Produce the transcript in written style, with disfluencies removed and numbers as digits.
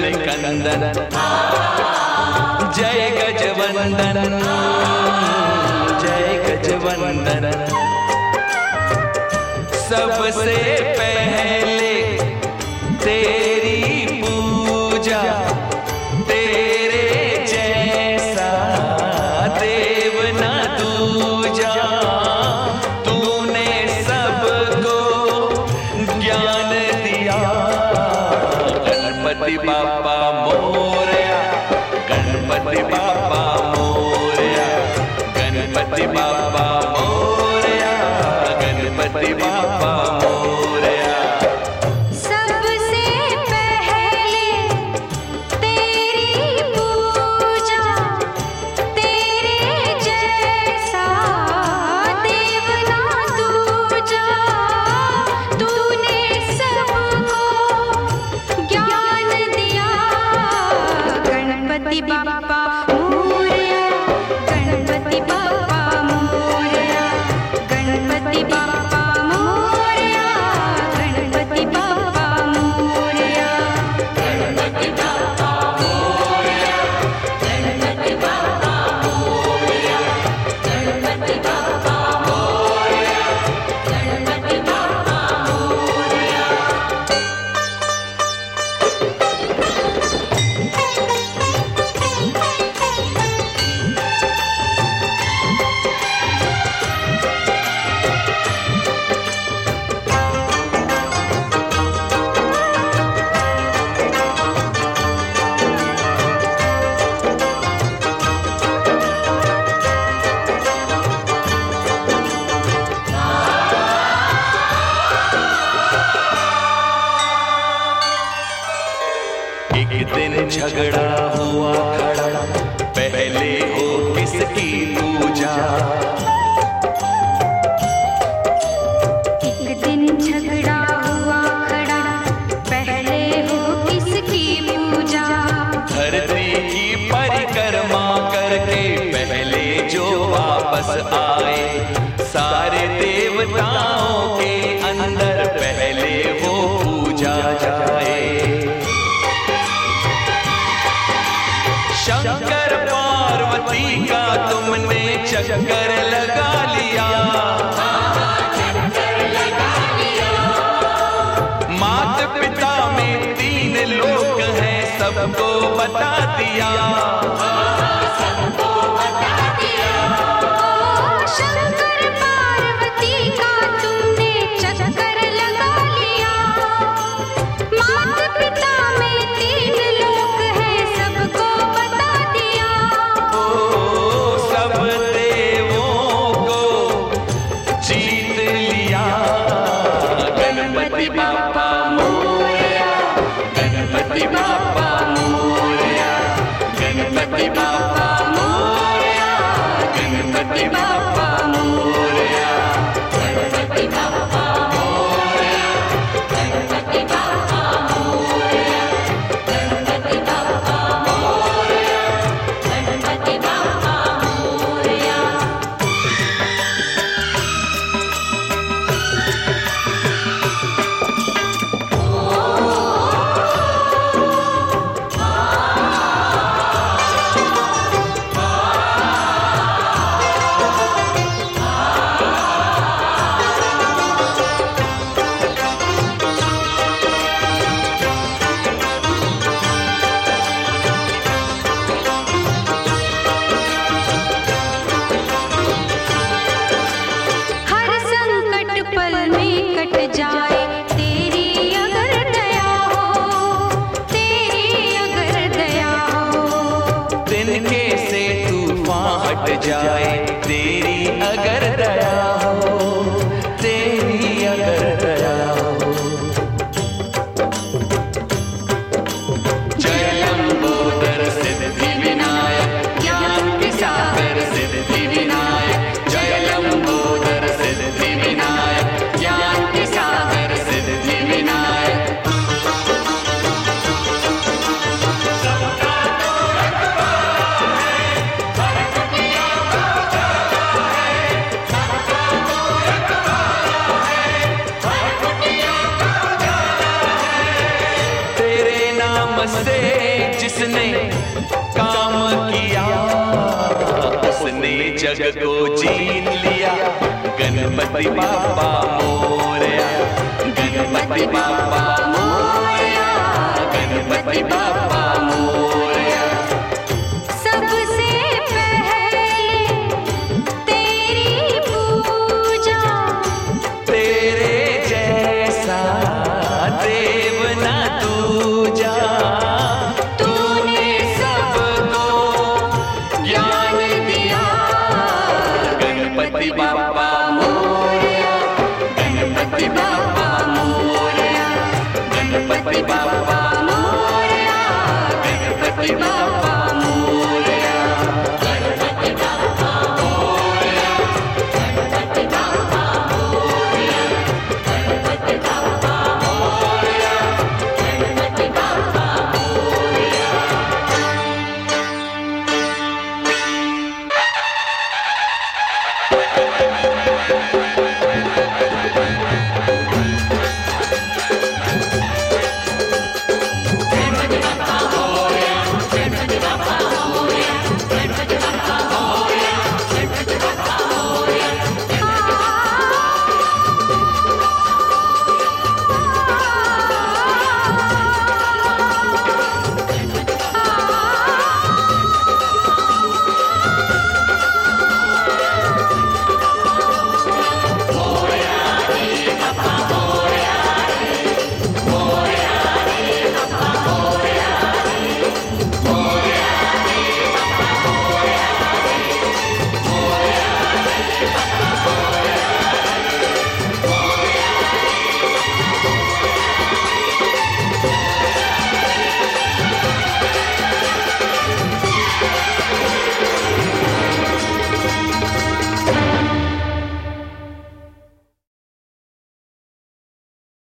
कंदन, जय गजवंदन, जय गजवंदन। सबसे पहले तेरी पूजा, तेरे जैसा देव न दूजा। तूने सबको ज्ञान दिया, गणपति बाप्पा मोरया, गणपति बाप्पा मोरया, गणपति बाप्पा मोरया, गणपति बाप्पा मोरया। सबसे पहले तेरी पूजा, तेरे जैसा देव ना दूजा। तूने सबको ज्ञान दिया, गणपति बाप्पा मोरया, गणपति बाप्पा मोरया, गणपति बाप्पा मोरया, गणपति बाप्पा मोरया, गणपति बाप्पा मोरया, गणपति बाप्पा मोरया, गणपति बाप्पा मोरया, गणपति बाप्पा मोरया। एक दिन झगड़ा हुआ खड़ा, पहले हो किसकी पूजा। एक दिन झगड़ा हुआ खड़ा, पहले हो किसकी पूजा। धरती की परिक्रमा करके पहले जो वापस आए, सारे देवताओं के अंदर पहले वो पूजा जाए। शंकर पार्वती का तुमने चक्कर लगा लिया, माता पिता में 3 लोक हैं, सबको बता दिया। शंकर पार्वती का तुमने चक्कर लगा लिया, माता पिता में 3 लोक हैं, सबको बता दिया। ओ सब देवों को जीत लिया, गणपति बाप्पा मोरया, गणपति बाप्पा मोरया, गणपति बाप्पा मोरया, गणपति बाप्पा मोरया, गणपति बाप्पा मोरया, गणपति बाप्पा मोरया, गणपति बाप्पा मोरया, गणपति बाप्पा मोरया। हर संकट पल में कट जाए, तेरी अगर दया हो, तेरी अगर दया हो। तिनके से तूफान हट जाए, तेरी अगर दया हो, तेरी अगर दया हो। जय लंबोदर सिद्धि विनायक, ज्ञान के सागर सिद्धि विनायक। जय लंबोदर सिद्धि विनायक, ज्ञान के सागर सिद्धि विनायक। सबका तूने जग को जीत लिया। गणपति बाप्पा मोरया, गणपति बाप्पा मोरया, गणपति बाप्पा मोरया। सबसे पहले तेरी पूजा, तेरे जैसा देव ना दूजा। तूने सबको ज्ञान दिया। गणपति बाप्पा मोरया, गणपति बाप्पा मोरया, गणपति बाप्पा मोरया, गणपति बाप्पा